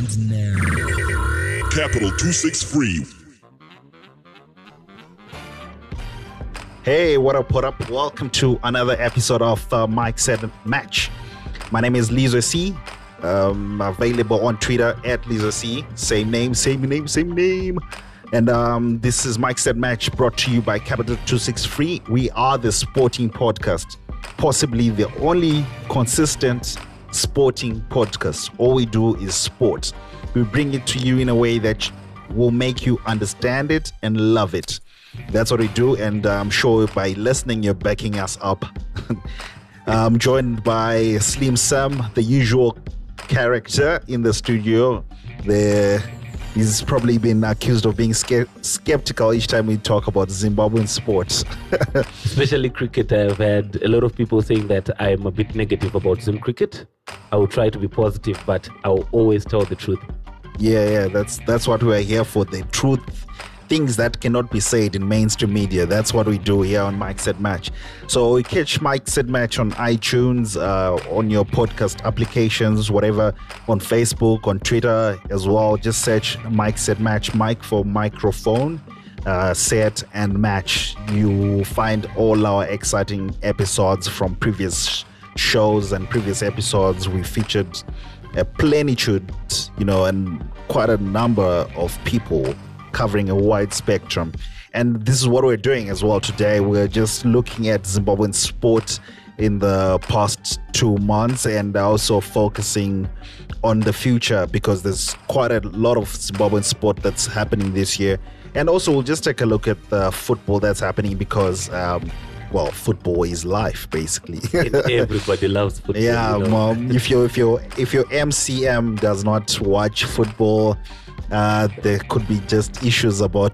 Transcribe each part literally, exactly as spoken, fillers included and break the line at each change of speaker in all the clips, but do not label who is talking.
begins now.
Capital two sixty-three.
Hey, what up, what up? Welcome to another episode of uh, Mike Said Match. My name is Lizo C. Um, available on Twitter at Lizo C. Same name, same name, same name. And um, this is Mike Said Match, brought to you by Capital two sixty-three. We are the sporting podcast, possibly the only consistent sporting podcast. All we do is sport. We bring it to you in a way that will make you understand it and love it. That's what we do, and I'm sure by listening, you're backing us up. I'm joined by Slim Sam, the usual character in the studio. The He's probably been accused of being ske- skeptical each time we talk about Zimbabwean sports.
Especially cricket. I've had a lot of people saying that I'm a bit negative about Zim cricket. I will try to be positive, but I will always tell the truth.
Yeah, yeah, that's that's what we're here for, the truth. Things that cannot be said in mainstream media. That's what we do here on Mike Said Match. So you catch Mike Said Match on iTunes, uh, on your podcast applications, whatever, on Facebook, on Twitter as well. Just search Mike Said Match, Mike for microphone, uh, set and match. You find all our exciting episodes from previous shows and previous episodes. We featured a plenitude, you know, and quite a number of people covering a wide spectrum. And this is what we're doing as well today. We're just looking at Zimbabwean sport in the past two months and also focusing on the future, because there's quite a lot of Zimbabwean sport that's happening this year. And also we'll just take a look at the football that's happening, because um, well, football is life, basically.
Everybody loves football.
Yeah,
you know?
um, if you if you if your M C M does not watch football, uh, there could be just issues about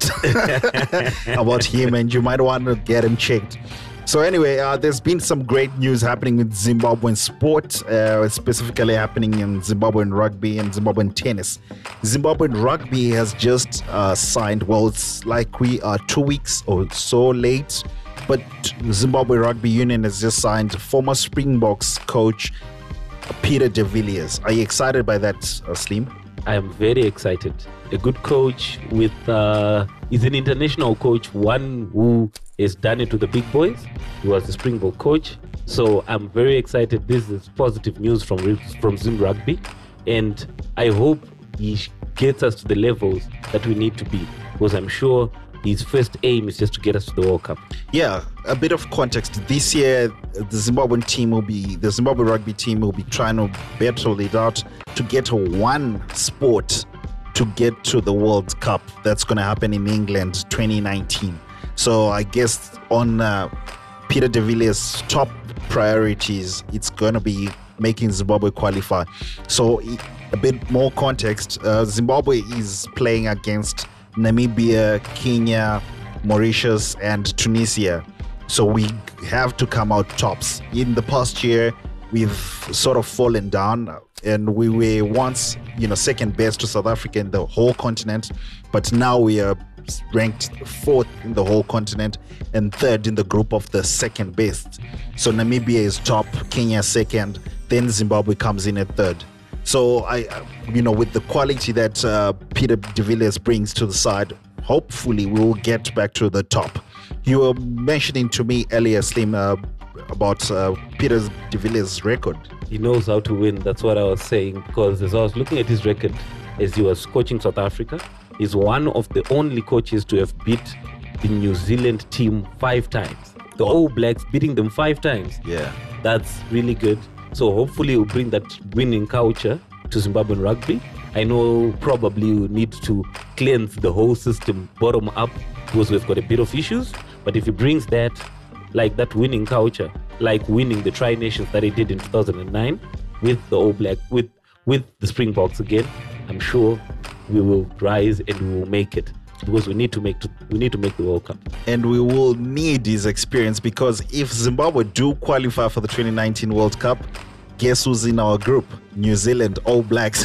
about him, and you might want to get him checked. So anyway, uh, there's been some great news happening with Zimbabwean sport, uh, specifically happening in Zimbabwean rugby and Zimbabwean tennis. Zimbabwean rugby has just uh, signed. Well, it's like we are two weeks or so late. But Zimbabwe Rugby Union has just signed former Springboks coach Peter de Villiers. Are you excited by that, uh, Slim?
I am very excited. A good coach with, uh, he's an international coach, one who has done it to the big boys. He was the Springbok coach. So I'm very excited. This is positive news from, from Zim Rugby. And I hope he gets us to the levels that we need to be, because I'm sure his first aim is just to get us to the World Cup.
Yeah, a bit of context. This year, the Zimbabwean team will be, the Zimbabwe rugby team will be trying to battle it out to get one sport to get to the World Cup. That's going to happen in England twenty nineteen. So I guess on uh, Peter de Villiers' top priorities, it's going to be making Zimbabwe qualify. So a bit more context, uh, Zimbabwe is playing against Namibia, Kenya, Mauritius, and Tunisia. So we have to come out tops. In the past year, we've sort of fallen down, and we were once, you know, second best to South Africa in the whole continent, but now we are ranked fourth in the whole continent and third in the group of the second best. So Namibia is top, Kenya second, then Zimbabwe comes in at third. So, I, you know, with the quality that uh, Peter de Villiers brings to the side, hopefully we will get back to the top. You were mentioning to me earlier, Slim, uh, about uh, Peter de Villiers' record.
He knows how to win. That's what I was saying, because as I was looking at his record as he was coaching South Africa, he's one of the only coaches to have beat the New Zealand team five times. The All Blacks beating them five times.
Yeah.
That's really good. So hopefully we'll bring that winning culture to Zimbabwean rugby. I know probably we need to cleanse the whole system bottom up, because we've got a bit of issues. But if he brings that, like that winning culture, like winning the Tri-Nations that he did in two thousand nine with the All Black, with, with the Springboks again, I'm sure we will rise and we will make it. Because we need to make to, we need to make the World Cup.
And we will need his experience, because if Zimbabwe do qualify for the twenty nineteen World Cup, guess who's in our group? New Zealand, All Blacks.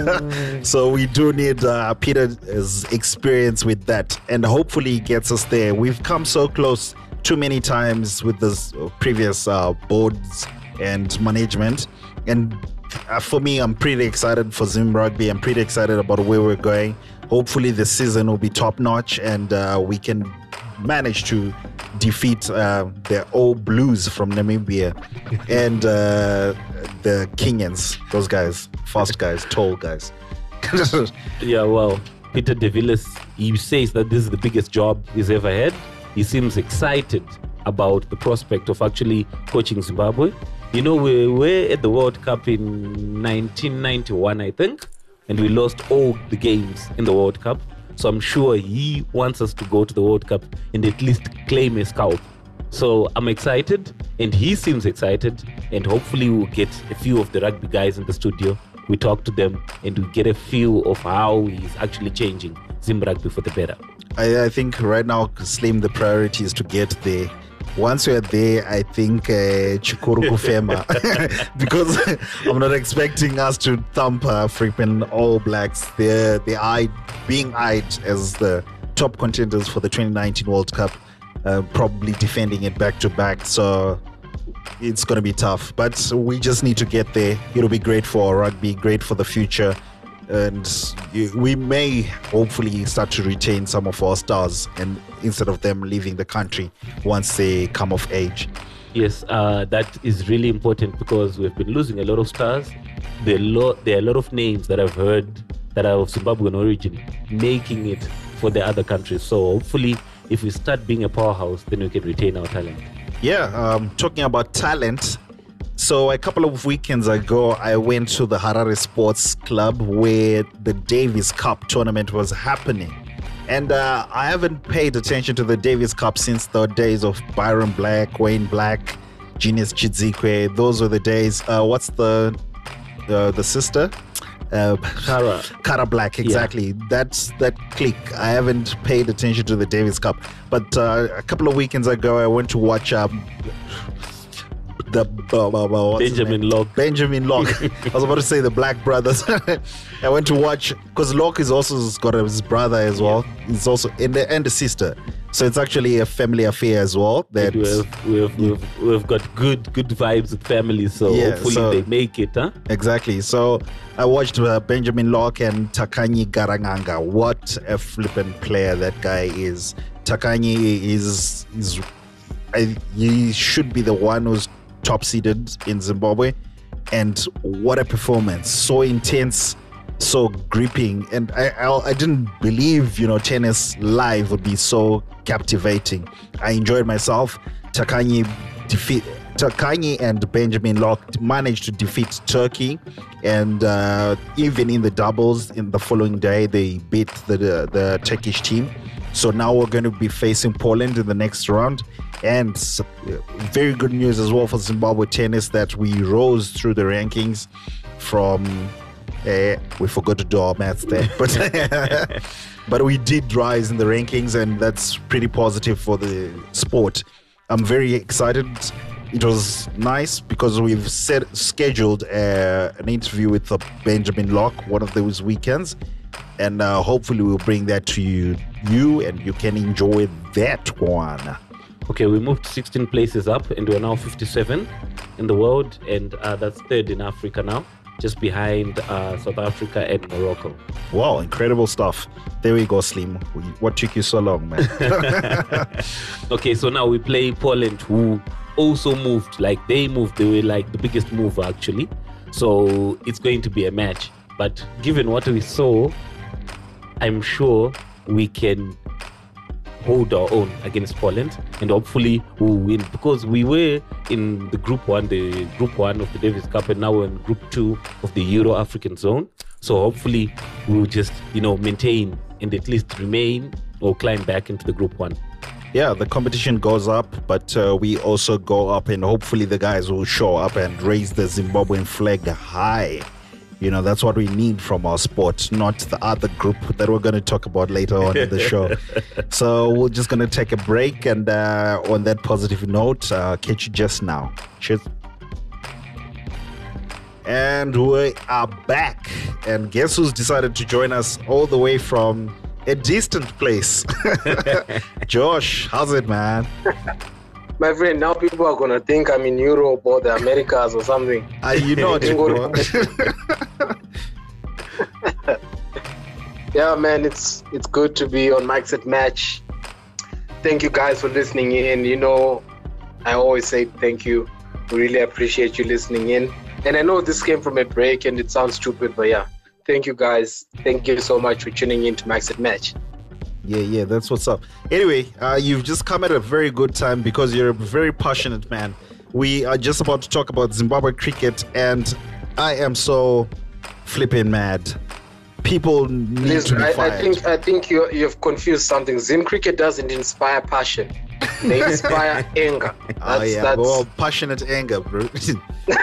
So we do need uh, Peter's experience with that, and hopefully he gets us there. We've come so close too many times with the previous uh, boards and management, and uh, for me, I'm pretty excited for Zim Rugby. I'm pretty excited about where we're going. Hopefully, the season will be top notch, and uh, we can manage to defeat uh, the old Blues from Namibia and uh, the Kenyans. Those guys, fast guys, tall guys.
Yeah, well, Peter de Villiers, he says that this is the biggest job he's ever had. He seems excited about the prospect of actually coaching Zimbabwe. You know, we were at the World Cup in nineteen ninety-one, I think, and we lost all the games in the World Cup. So I'm sure he wants us to go to the World Cup and at least claim a scalp. So I'm excited, and he seems excited, and hopefully we'll get a few of the rugby guys in the studio. We talk to them, and we get a feel of how he's actually changing Zim Rugby for the better.
I, I think right now, Slim, the priority is to get there. Once we're there, I think uh, Chikuru Kufema, because I'm not expecting us to thump uh, freaking All Blacks. They're, they are being eyed as the top contenders for the twenty nineteen World Cup, uh, probably defending it back to back. So it's going to be tough, but we just need to get there. It'll be great for our rugby, great for the future. And we may hopefully start to retain some of our stars, and instead of them leaving the country once they come of age.
Yes, uh, that is really important because we've been losing a lot of stars. There are, lo- there are a lot of names that I've heard that are of Zimbabwean origin making it for the other countries. So hopefully, if we start being a powerhouse, then we can retain our talent.
Yeah, um, talking about talent. So a couple of weekends ago, I went to the Harare Sports Club where the Davis Cup tournament was happening. And uh, I haven't paid attention to the Davis Cup since the days of Byron Black, Wayne Black, Genius Chidzikwe. Those were the days. Uh, what's the uh, the sister? Uh,
Kara.
Kara Black, exactly. Yeah. That's that clique. I haven't paid attention to the Davis Cup. But uh, a couple of weekends ago, I went to watch... Um, The, uh, uh,
Benjamin Locke.
Benjamin Locke. I was about to say the Black Brothers. I went to watch because Locke is also got his brother as well. Yeah. He's also and the, and the sister. So it's actually a family affair as well. That
we've, we've, we've, we've got good good vibes with families. So yeah, hopefully so, they make it, huh?
Exactly. So I watched uh, Benjamin Locke and Takanyi Garanganga. What a flippant player that guy is. Takanyi is is I, he should be the one who's top seeded in Zimbabwe, and what a performance! So intense, so gripping, and I, I I didn't believe you know tennis live would be so captivating. I enjoyed myself. Takanyi defeat Takanyi and Benjamin Locke managed to defeat Turkey, and uh, even in the doubles in the following day they beat the the, the Turkish team. So now we're going to be facing Poland in the next round. And very good news as well for Zimbabwe tennis that we rose through the rankings from, uh, we forgot to do our maths there, but, but we did rise in the rankings, and that's pretty positive for the sport. I'm very excited. It was nice because we've set, scheduled uh, an interview with uh, Benjamin Locke one of those weekends. And uh, hopefully we'll bring that to you, you, and you can enjoy that one.
Okay, we moved sixteen places up, and we're now fifty-seven in the world, and uh, that's third in Africa now, just behind uh, South Africa and Morocco.
Wow, incredible stuff. There we go, Slim. What took you so long, man?
Okay, so now we play Poland, who also moved. Like, they moved. They were like the biggest mover, actually. So it's going to be a match. But given what we saw, I'm sure we can hold our own against Poland, and hopefully we'll win, because we were in the group one, the group one of the Davis Cup, and now we're in group two of the Euro African zone. So hopefully we'll just, you know, maintain and at least remain or climb back into the group one.
Yeah, the competition goes up, but uh, we also go up, and hopefully the guys will show up and raise the Zimbabwean flag high. You know, that's what we need from our sport, not the other group that we're going to talk about later on in the show. So we're just going to take a break, and uh, on that positive note, uh, catch you just now. Cheers. And we are back. And guess who's decided to join us all the way from a distant place? Josh, how's it, man?
My friend, now people are gonna think I'm in Europe or the Americas or something.
Uh, you know it, bro.
Yeah, man, it's it's good to be on Mike's at Match. Thank you guys for listening in. You know, I always say thank you. We really appreciate you listening in. And I know this came from a break and it sounds stupid, but yeah, thank you guys. Thank you so much for tuning in to Mike's at Match.
Yeah, yeah, that's what's up. Anyway, uh, you've just come at a very good time because you're a very passionate man. We are just about to talk about Zimbabwe cricket, and I am so flipping mad. People need
Please,
to be
I,
fired.
I think I think you you've confused something. Zim cricket doesn't inspire passion; they inspire anger. That's,
oh yeah,
that's...
well, passionate anger, bro. You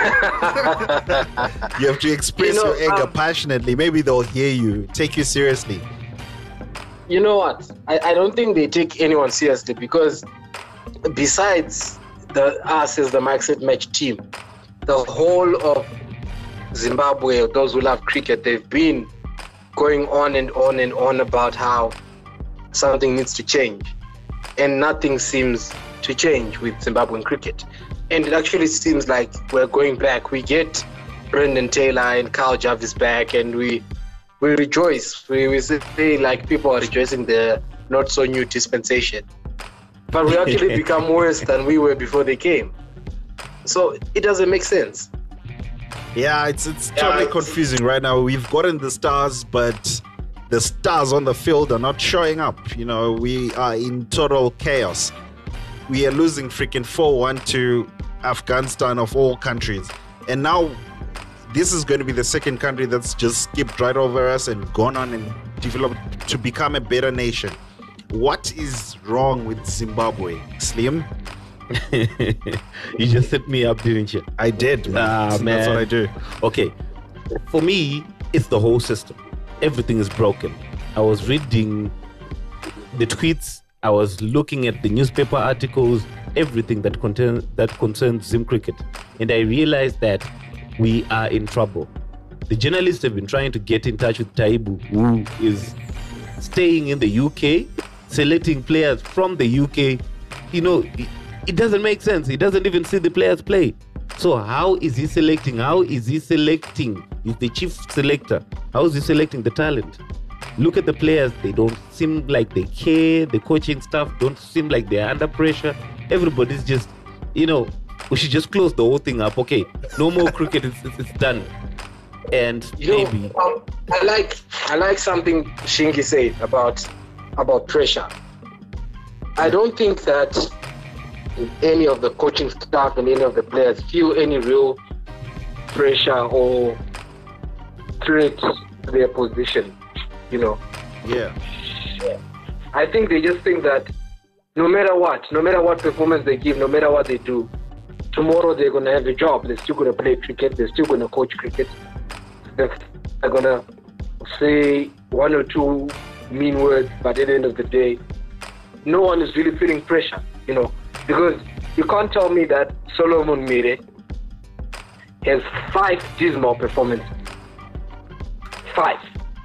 have to express
You know,
your anger
um,
passionately. Maybe they'll hear you, take you seriously.
You know what? I, I don't think they take anyone seriously because besides the us as the Mike's at Match team, the whole of Zimbabwe, those who love cricket, they've been going on and on and on about how something needs to change. And nothing seems to change with Zimbabwean cricket. And it actually seems like we're going back. We get Brendan Taylor and Kyle Jarvis back, and we we rejoice. We, we say like people are rejoicing the not so new dispensation. But we actually become worse than we were before they came. So it doesn't make sense.
Yeah, it's it's totally
it's-
confusing right now. We've gotten the stars, but the stars on the field are not showing up. You know, we are in total chaos. We are losing freaking four one to Afghanistan of all countries. And now this is going to be the second country that's just skipped right over us and gone on and developed to become a better nation. What is wrong with Zimbabwe, Slim?
You just set me up, didn't you?
I did, man.
Ah,
That's
man.
what I do.
Okay, for me, it's the whole system. Everything is broken. I was reading the tweets, I was looking at the newspaper articles, everything that contain, that concerns Zim cricket, and I realized that we are in trouble. The journalists have been trying to get in touch with Taibu, who is staying in the U K, selecting players from the U K. You know, it, it doesn't make sense. He doesn't even see the players play. So how is he selecting? How is he selecting? He's the chief selector. How is he selecting the talent? Look at the players. They don't seem like they care. The coaching staff don't seem like they're under pressure. Everybody's just, you know, we should just close the whole thing up. Okay, no more cricket. It's, it's, it's done. And
You know,
maybe
um, I like I like something Shingi said about about pressure. I don't think that any of the coaching staff and any of the players feel any real pressure or threat to their position. You know,
Yeah.
I think they just think that no matter what, no matter what performance they give, no matter what they do, tomorrow they're gonna have a job. They're still gonna play cricket. They're still gonna coach cricket. They're gonna say one or two mean words, but at the end of the day, no one is really feeling pressure, you know, because you can't tell me that Solomon Mire has five dismal performances. Five.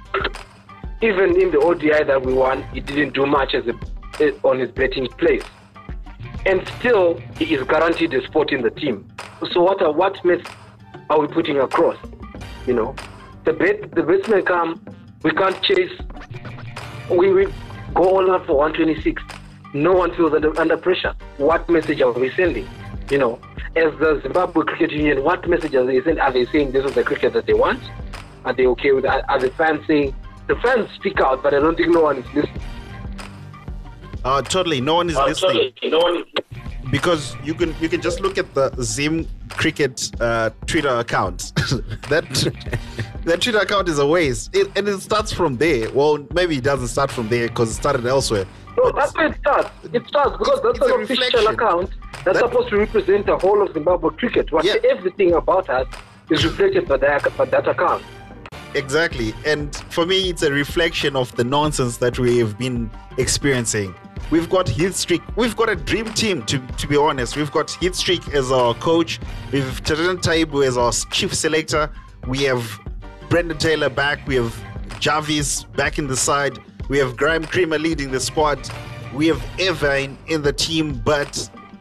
Even in the O D I that we won, he didn't do much as a, on his batting place. And still, he is guaranteed a spot in the team. So what are, what myth are we putting across? You know, the bet, the batsmen come, we can't chase. We, we go all out for one twenty-six. No one feels under, under pressure. What message are we sending? You know, as the Zimbabwe Cricket Union, what message are they sending? Are they saying this is the cricket that they want? Are they okay with that? Are the fans saying, the fans speak out, but I don't think no one is listening.
Uh, totally. No one is
Uh,
listening.
sorry, no one is
Because you can you can just look at the Zim cricket uh, Twitter account. that that Twitter account is a waste, it, and it starts from there. Well, maybe it doesn't start from there because it started elsewhere.
No,
But
that's where it starts. It starts because that's
It's a
an official
reflection.
account that's
That-
supposed to represent the whole of Zimbabwe cricket. What
Yeah.
everything about us is reflected by that, by that account.
Exactly. And for me, it's a reflection of the nonsense that we have been experiencing. We've got Heatstreak. We've got a dream team, to, to be honest. We've got Heatstreak as our coach. We've Taran Taibu as our chief selector. We have Brendan Taylor back. We have Jarvis back in the side. We have Graham Creamer leading the squad. We have Irvine in the team, but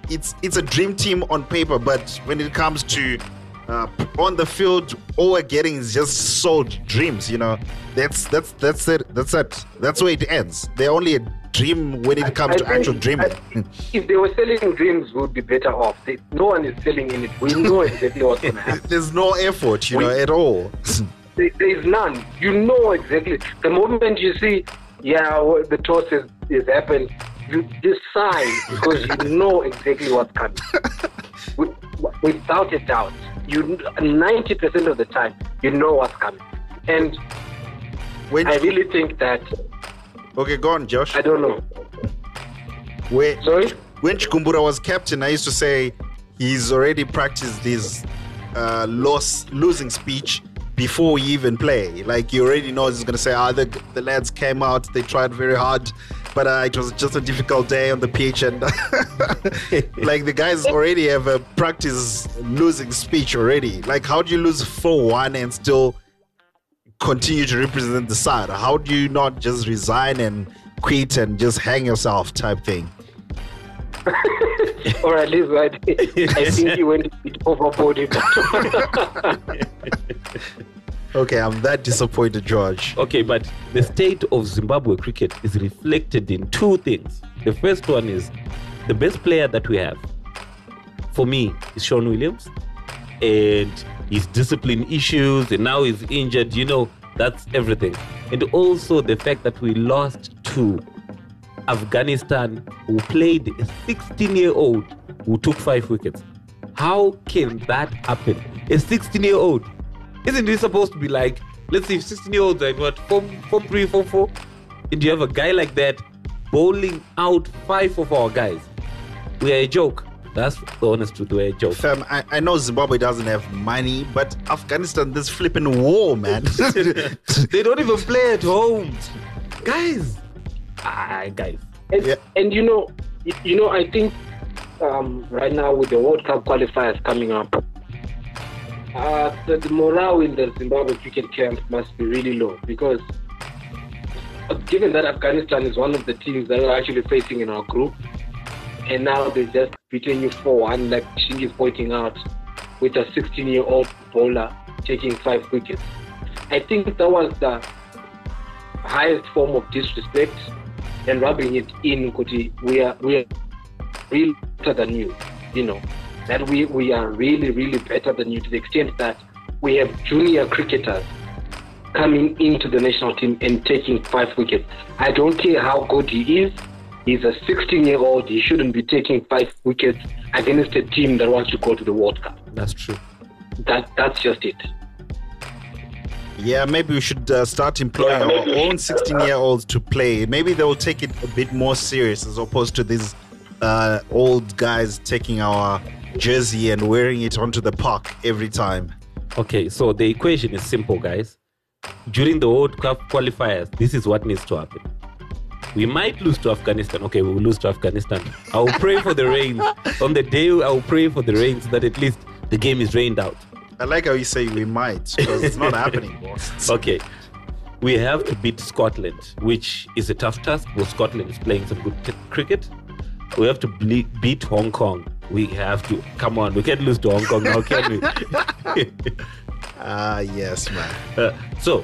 it's it's a dream team on paper, but when it comes to uh, on the field, all we're getting is just sold dreams. You know, that's that's that's it. That's it. That's where it ends. They're only a dream when it comes
I
to
think-
actual dreaming.
I- if they were selling dreams, we would be better off. They, no one is selling in it. We know exactly what's going to happen.
There's no effort, you know,
We-
at all.
There, there is none. You know exactly. The moment you see, yeah, what the toss is, is happened, you just sigh because you know exactly what's coming. With, without a doubt, you ninety percent of the time you know what's coming. And
When
I really think that
okay, go on, Josh.
I don't know.
When,
Sorry.
when Chikumbura was captain, I used to say he's already practiced his uh, loss losing speech before we even play. Like he already knows he's gonna say, "Ah, the, the lads came out, they tried very hard, but uh, it was just a difficult day on the pitch." And like the guys already have a practice losing speech already. Like, how do you lose four one and still continue to represent the side? How do you not just resign and quit and just hang yourself type thing?
Or at least I, I think he went a bit overboard. in that.
Okay, I'm that disappointed, George.
Okay, but the state of Zimbabwe cricket is reflected in two things. The first one is the best player that we have, for me, is Sean Williams. And his discipline issues, and now he's injured, you know, that's everything. And also the fact that we lost to Afghanistan, who played a sixteen-year-old who took five wickets. How can that happen? A sixteen-year-old. Isn't he supposed to be like, let's see, sixteen-year-olds are in what, form, form three, form four? And you have a guy like that bowling out five of our guys. We are a joke. That's the honest truth, we're a joke.
Fam, I, I know Zimbabwe doesn't have money, but Afghanistan, this flipping war, man.
They don't even play at home. Guys. Ah, guys.
And,
Yeah.
and you know, you- you know, I think um, right now with the World Cup qualifiers coming up, uh, the, the morale in the Zimbabwe cricket camp must be really low because uh, given that Afghanistan is one of the teams that are actually facing in our group, and now they're just beating you four one, like Shingi is pointing out, with a sixteen-year-old bowler taking five wickets. I think that was the highest form of disrespect and rubbing it in, Kuti. We are we are really better than you, you know. That we, we are really, really better than you to the extent that we have junior cricketers coming into the national team and taking five wickets. I don't care how good he is. He's a sixteen-year-old. He shouldn't be taking five wickets against a team that wants to go to the World Cup.
That's true.
That That's just it.
Yeah, maybe we should uh, start employing
Yeah,
our
maybe we
own
should.
sixteen-year-olds to play. Maybe they will take it a bit more serious as opposed to these uh, old guys taking our jersey and wearing it onto the park every time.
Okay, so the equation is simple, guys. During the World Cup qualifiers, this is what needs to happen. We might lose to Afghanistan. Okay, we will lose to Afghanistan. I will pray for the rain. On the day, I will pray for the rain so that at least the game is rained out.
I like how you say we might, because it's not happening, boss.
Okay, we have to beat Scotland, which is a tough task because Scotland is playing some good t- cricket. We have to ble- beat Hong Kong. We have to, come on, we can't lose to Hong Kong now, can we?
Ah, yes, man.
Uh, so,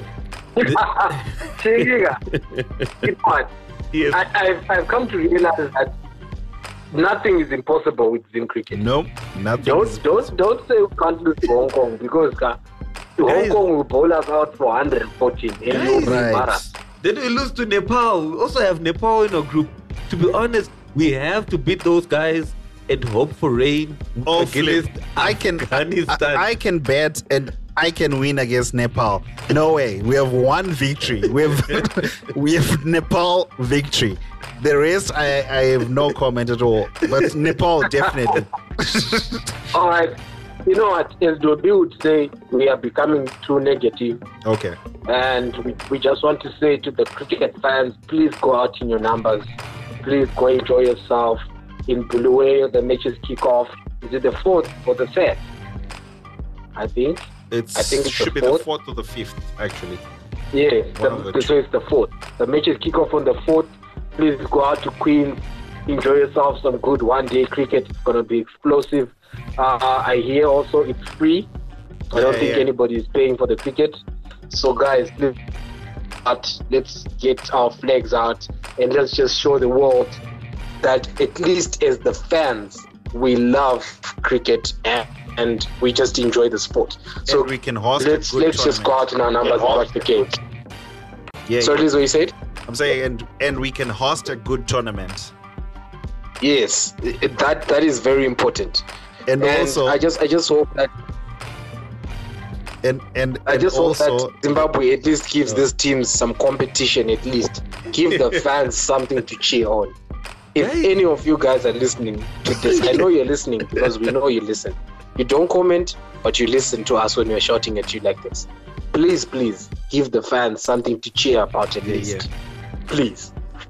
Shingiga, keep on.
yes,
I, I've, I've come to realize that nothing is impossible with Zim cricket.
No, nothing.
Don't
is-
don't don't say we can't lose to Hong Kong because uh, Hong
Guys.
Kong will bowl us out for one hundred fourteen. And
Guys.
we'll be
Right.
embarrassed.
then we lose to Nepal. We also have Nepal in our group. To be honest, we have to beat those guys and hope for rain
Oh,
against
flip. I can, I,
Afghanistan.
I can bet and I can win against Nepal. No way. We have one victory. We have we have Nepal victory. The rest, I, I have no comment at all. But Nepal definitely.
All right. You know what? As Dobi would say, we are becoming too negative.
Okay.
And we, we just want to say to the cricket fans, please go out in your numbers. Please go enjoy yourself. In Bulawayo, the matches kick off. Is it the fourth or the fifth? I think.
It's,
I think it's
should
the
be
fourth.
the fourth or the fifth, actually.
Yes,
One of
the,
the
so it's the fourth. The matches kick off on the fourth. Please go out to Queens enjoy yourself some good one-day cricket. It's going to be explosive. Uh, I hear also it's free. I don't
Yeah,
think
yeah.
anybody is paying for the cricket. So guys, let's, but let's get our flags out and let's just show the world that at least as the fans, we love cricket and, and we just enjoy the sport. So
And we can host a
let's
good
let's just go out in our numbers and watch the game.
Yeah,
So
yeah.
this is what you said?
I'm saying, and and we can host a good tournament.
Yes, i- that that is very important.
And,
And
also,
I just I just hope that
and and,
I
and
just hope
also,
that Zimbabwe at least gives these teams some competition. At least give the fans something to cheer on. If
Hey.
any of you guys are listening to this, I know you're listening because we know you listen. You don't comment, but you listen to us when we're shouting at you like this. Please, please give the fans something to cheer about at
Yeah,
least. Please.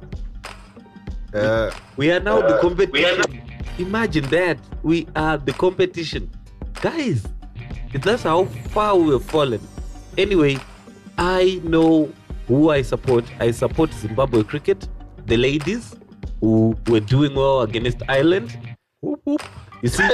uh,
We are now the competition. Imagine that. We are the competition. Guys, that's how far we have fallen. Anyway, I know who I support. I support Zimbabwe cricket. The ladies who were doing well against Ireland. Whoop, whoop. You see,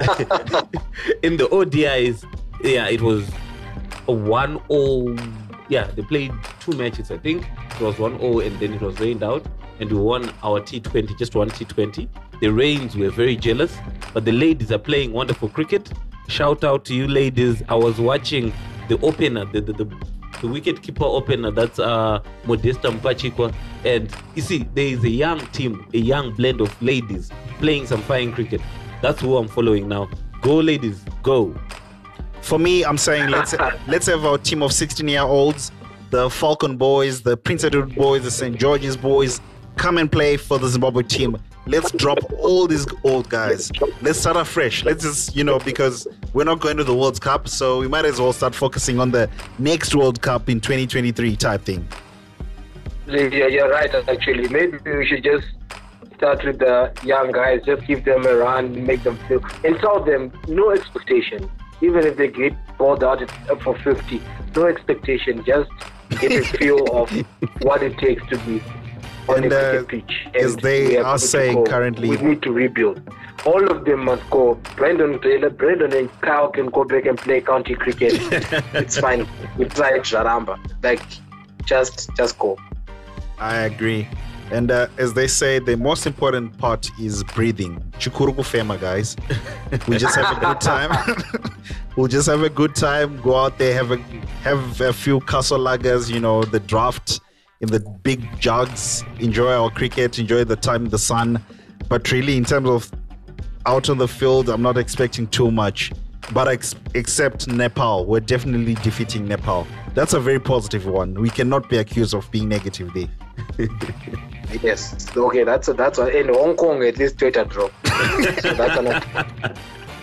in the O D Is, yeah, it was a one oh. Yeah, they played two matches, I think. It was one oh and then it was rained out. And we won our T twenty, just one T twenty. The Rains were very jealous, but the ladies are playing wonderful cricket. Shout out to you ladies. I was watching the opener, the the, the, the wicket keeper opener, that's uh, Modesta Mpachikwa. And you see, there is a young team, a young blend of ladies playing some fine cricket. That's who I'm following now. Go ladies, go.
for me, I'm saying let's let's have our team of sixteen-year-olds, the Falcon boys, the Prince Edward boys, the Saint George's boys, come and play for the Zimbabwe team. Let's drop all these old guys. Let's start afresh. Let's just, you know, because we're not going to the World Cup, so we might as well start focusing on the next World Cup in twenty twenty-three type thing.
Yeah, you're right, actually. Maybe we should just start with the young guys, just give them a run, make them feel, and tell them no expectation. Even if they get balled out at- for fifty, no expectation, just get a feel of what it takes to be on
And,
a
uh,
cricket pitch.
as they
we have
are
to
saying
go.
currently-
we need to rebuild. All of them must go. Brandon Taylor, Brandon and Kyle can go back and play county cricket. It's fine. We try it, Jaramba. Like, just, just go.
I agree. And uh, as they say, the most important part is breathing. Chukuru kufema, guys. We just have a good time. We'll just have a good time. Go out there, have a have a few castle lagers, you know, the draft in the big jugs. Enjoy our cricket. Enjoy the time in the sun. But really, in terms of out on the field, I'm not expecting too much. But ex- except Nepal, we're definitely defeating Nepal. That's a very positive one. We cannot be accused of being negative there.
Yes. Okay, that's a, that's a, in Hong Kong at least Twitter drop. So that's an,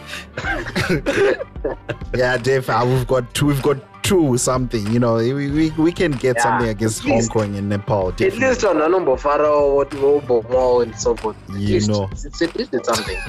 Yeah, Dave, uh, we've got two. We've got two something. You know, we we, we can get
Yeah,
something against
at
Hong
least-
Kong and Nepal.
at
Definitely.
least on a number of Pharaoh, what Bomo and so forth. At
You
least
know.
it's, it's at least it's something.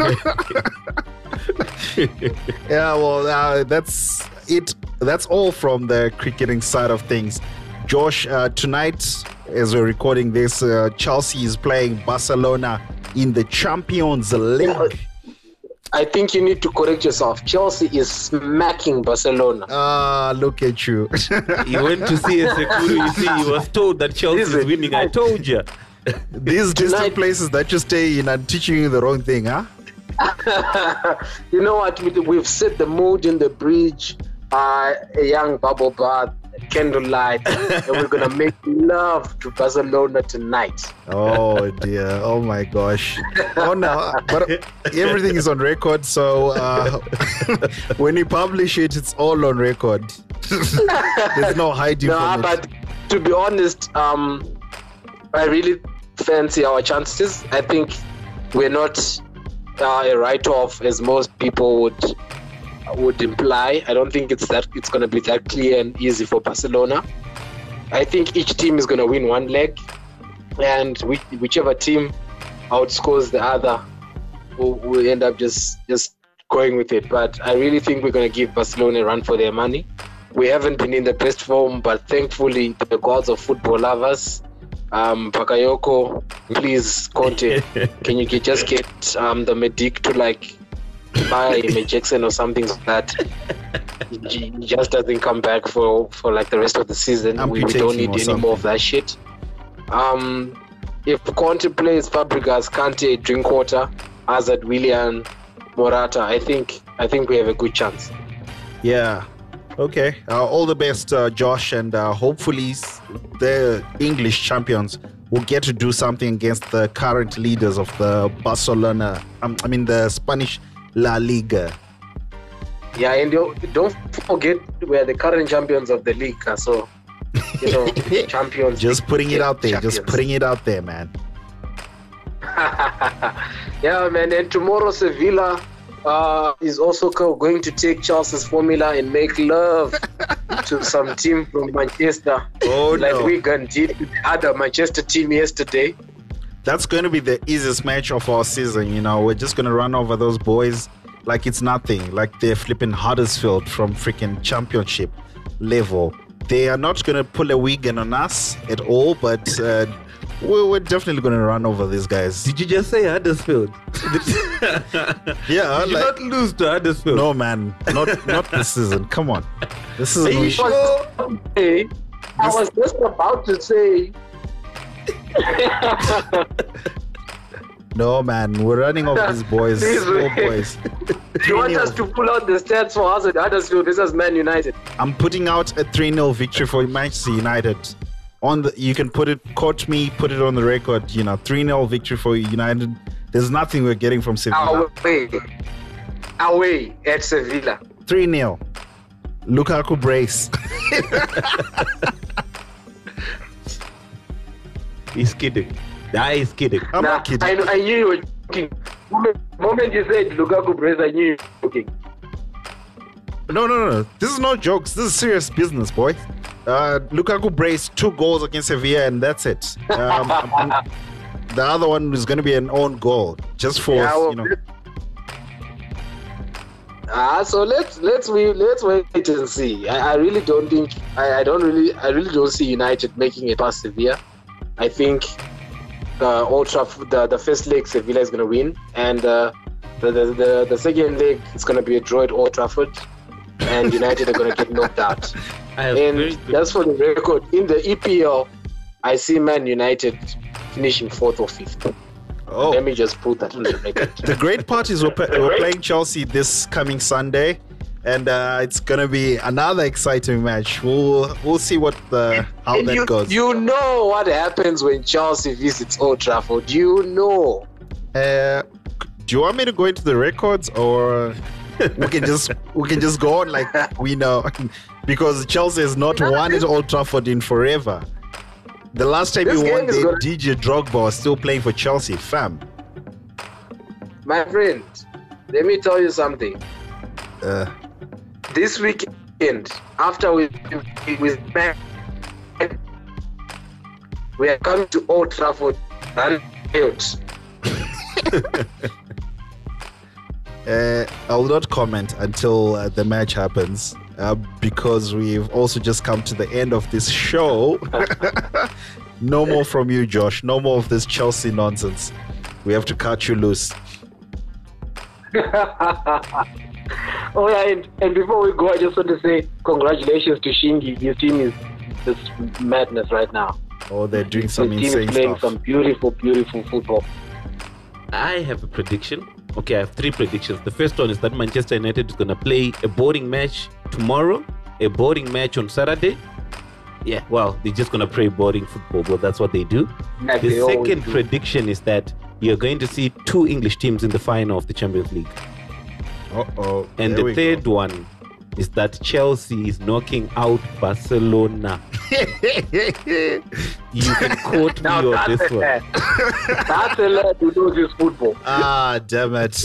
Yeah, well, uh, that's it. That's all from the cricketing side of things. Josh, uh, tonight, as we're recording this, uh, Chelsea is playing Barcelona in the Champions League.
I think you need to correct yourself. Chelsea is smacking Barcelona.
Ah, look at you.
He went to see a Sekuru. You see, he was told that Chelsea is
Listen,
winning. I told you.
These distant
Tonight-
places that you stay in are teaching you the wrong thing, huh?
You know what? We- We've set the mood in the bridge, uh, a young bubble bath, candlelight, and we're gonna make love to Barcelona tonight.
Oh dear! Oh my gosh! Oh no! But everything is on record, so uh, when you publish it, it's all on record. There's no hiding
No,
from it.
but to be honest, um, I really fancy our chances. I think we're not uh, a write-off as most people would would imply. I don't think it's that it's going to be that clear and easy for Barcelona. I think each team is going to win one leg, and which, whichever team outscores the other will, will end up just just going with it. But I really think we're going to give Barcelona a run for their money. We haven't been in the best form, but thankfully the gods of football love us, Um, Bakayoko, please, Conte, can you get, just get um, the medic to like buy a Jackson or something like that? He just doesn't come back for, for like the rest of the season. We, we don't need any something. more of that shit. Um, if Conte plays Fabregas, Kante, Drinkwater, Hazard, Willian, Morata, I think I think we have a good chance.
Yeah. Okay. Uh, all the best, uh, Josh, and uh, hopefully the English champions will get to do something against the current leaders of the Barcelona. Um, I mean the Spanish La Liga.
Yeah, and don't forget we're the current champions of the league. So, you know, champions.
Just putting it out there. Champions. Just putting it out there, man.
Yeah, man. And tomorrow, Sevilla uh, is also going to take Chelsea's formula and make love to some team from Manchester.
Oh,
like
no.
Wigan did with the other Manchester team yesterday.
That's going to be the easiest match of our season. You know, we're just going to run over those boys like it's nothing. Like they're flipping Huddersfield from freaking championship level. They are not going to pull a Wigan on us at all, but uh, we're, we're definitely going to run over these guys.
Did you just say Huddersfield?
Yeah.
Did you
like,
not lose to Huddersfield?
No, man. Not not this season. Come on. This is.
Are you sure?
Hey, I was just about to say.
No, man. We're running over these boys. Small boys.
You want us to pull out the stats for us at Huddersfield? This is Man United.
I'm putting out a three nil victory for Manchester United. On the, you can put it, quote me, put it on the record. You know, three nil victory for United. There's nothing we're getting from Sevilla.
Away, away at Sevilla.
three nil. Lukaku brace.
He's kidding. Nah, he's kidding.
I'm
nah,
not kidding.
I, I knew you were joking. The moment, moment you said Lukaku brace, I knew you were joking.
No, no, no. This is not jokes. This is serious business, boy. Uh, Lukaku braced two goals against Sevilla, and that's it. Um, the other one is going to be an own goal, just for
Yeah, well,
you know.
Ah, so let's let's we let's wait and see. I, I really don't think I, I don't really I really don't see United making it past Sevilla. I think uh, Old Trafford, the the first leg Sevilla is going to win, and uh, the, the the the second leg is going to be a draw at Old Trafford, and United are going to get knocked out.
I have
And
very good-
just for the record, in the E P L, I see Man United finishing fourth or fifth.
Oh,
Let me just put that on the record.
the great part is we're, pa- we're playing Chelsea this coming Sunday, and uh, it's going to be another exciting match. We'll we'll see what the how
And
that
you,
goes.
you know what happens when Chelsea visits Old Trafford. You know.
Uh, do you want me to go into the records, or we can just we can just go on like we know? Because Chelsea has not won at Old Trafford in forever. The last time
This
you
game
won,
is
the
gonna-
D J Drogba was still playing for Chelsea, fam.
My friend, let me tell you something.
Uh,
This weekend, after we we we are coming to Old Trafford and
uh, I'll not comment until uh, the match happens, uh, because we've also just come to the end of this show. No more from you, Josh. No more of this Chelsea nonsense. We have to cut you loose.
Oh yeah, and, and before we go, I just want to say congratulations to Shingi. His team is just madness right now.
Oh, they're doing
His
some
team
insane
is playing
stuff.
some beautiful, beautiful football.
I have a prediction. Okay, I have three predictions. The first one is that Manchester United is going to play a boring match tomorrow, a boring match on Saturday. Yeah, well, they're just going to play boring football, but that's what they do.
Like
The
they always
second
do.
prediction is that you're going to see two English teams in the final of the Champions League.
Uh-oh.
And
There
the
we
third
go.
one is that Chelsea is knocking out Barcelona. You can quote me
Now
on
that's
this
a
one.
lad. That's a lad who knows his football.
Ah, damn it.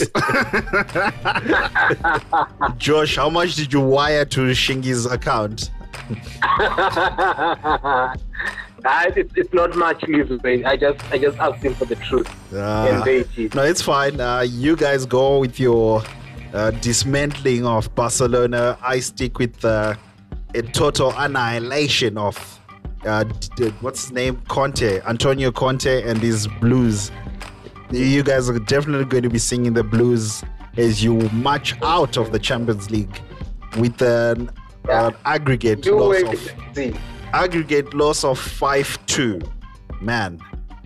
Josh, how much did you wire to Shingi's account?
Ah, it's, it's not much, Liz. I just I just asked him for the truth.
Ah.
And they did.
No, it's fine. Uh, you guys go with your uh, dismantling of Barcelona. I stick with uh, a total annihilation of uh, d- d- what's his name? Conte, Antonio Conte, and his Blues. You guys are definitely going to be singing the Blues as you march out of the Champions League with an,
Yeah.
an aggregate
You
loss
wait
of
and see.
aggregate loss of five two. Man,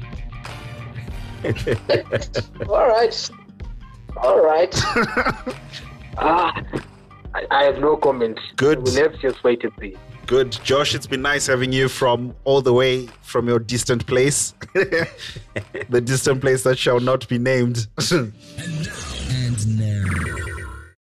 All right. All right. ah, I, I have no comment.
Good.
We'll have to just wait and see.
good, Josh. It's been nice having you from all the way from your distant place, the distant place that shall not be named.
And now, and now,